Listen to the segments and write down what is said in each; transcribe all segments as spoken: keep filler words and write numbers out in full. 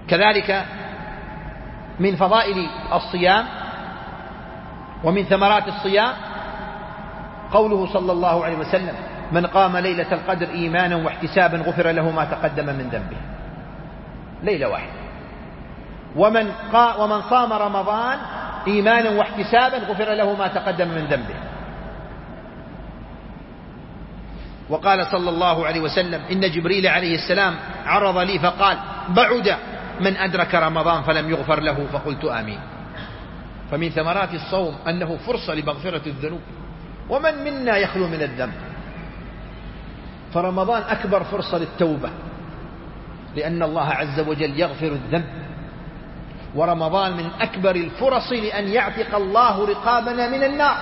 كذلك من فضائل الصيام ومن ثمرات الصيام قوله صلى الله عليه وسلم: من قام ليلة القدر إيمانا واحتسابا غفر له ما تقدم من ذنبه. ليلة واحدة. ومن, قا ومن صام رمضان إيمانا واحتسابا غفر له ما تقدم من ذنبه. وقال صلى الله عليه وسلم: إن جبريل عليه السلام عرض لي فقال: بعد من أدرك رمضان فلم يغفر له، فقلت آمين. فمن ثمرات الصوم أنه فرصة لمغفرة الذنوب، ومن منا يخلو من الذنب؟ فرمضان أكبر فرصة للتوبة، لأن الله عز وجل يغفر الذنب. ورمضان من أكبر الفرص لأن يعتق الله رقابنا من النار.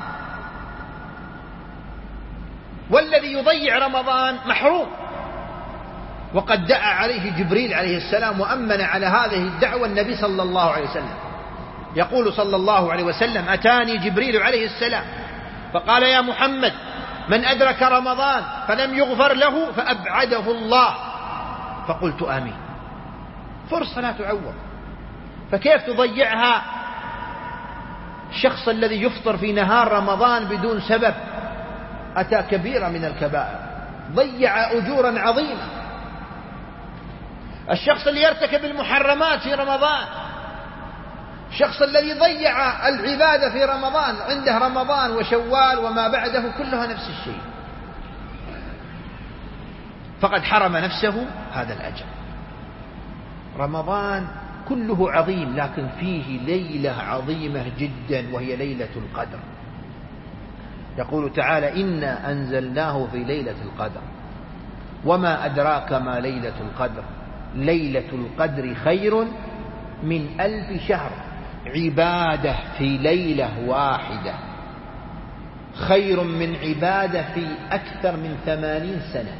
والذي يضيع رمضان محروم. وقد دعا عليه جبريل عليه السلام وأمن على هذه الدعوة النبي صلى الله عليه وسلم. يقول صلى الله عليه وسلم: أتاني جبريل عليه السلام فقال: يا محمد، من أدرك رمضان فلم يغفر له فأبعده الله. فقلت آمين. فرصة لا تعوض، فكيف تضيعها؟ الشخص الذي يفطر في نهار رمضان بدون سبب أتى كبيرة من الكبائر، ضيع أجورا عظيمة. الشخص اللي يرتكب المحرمات في رمضان، الشخص الذي ضيع العبادة في رمضان، عنده رمضان وشوال وما بعده كلها نفس الشيء، فقد حرم نفسه هذا الأجر. رمضان كله عظيم، لكن فيه ليلة عظيمة جدا وهي ليلة القدر. يقول تعالى: إنا أنزلناه في ليلة القدر وما أدراك ما ليلة القدر ليلة القدر خير من ألف شهر. عبادة في ليلة واحدة خير من عبادة في أكثر من ثمانين سنة.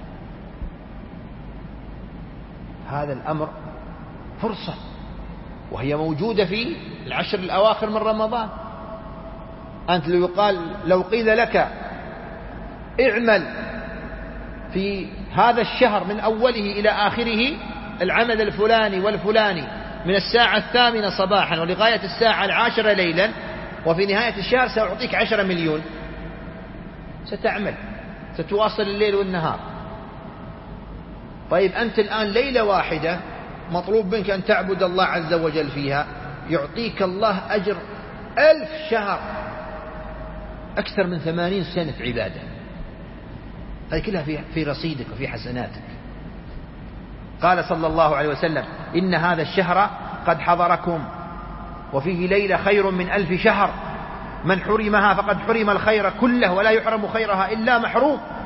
هذا الأمر فرصة، وهي موجودة في العشر الأواخر من رمضان. أنت لو يقال لو قيل لك اعمل في هذا الشهر من أوله إلى آخره العمل الفلاني والفلاني من الساعة الثامنة صباحا ولغاية الساعة العاشرة ليلا، وفي نهاية الشهر سأعطيك عشرة مليون، ستعمل، ستواصل الليل والنهار. طيب أنت الآن ليلة واحدة مطلوب منك أن تعبد الله عز وجل فيها، يعطيك الله أجر ألف شهر، أكثر من ثمانين سنة عبادة. هذه كلها في في رصيدك وفي حسناتك. قال صلى الله عليه وسلم: إن هذا الشهر قد حضركم وفيه ليلة خير من ألف شهر، من حرمها فقد حرم الخير كله ولا يحرم خيرها إلا محروم.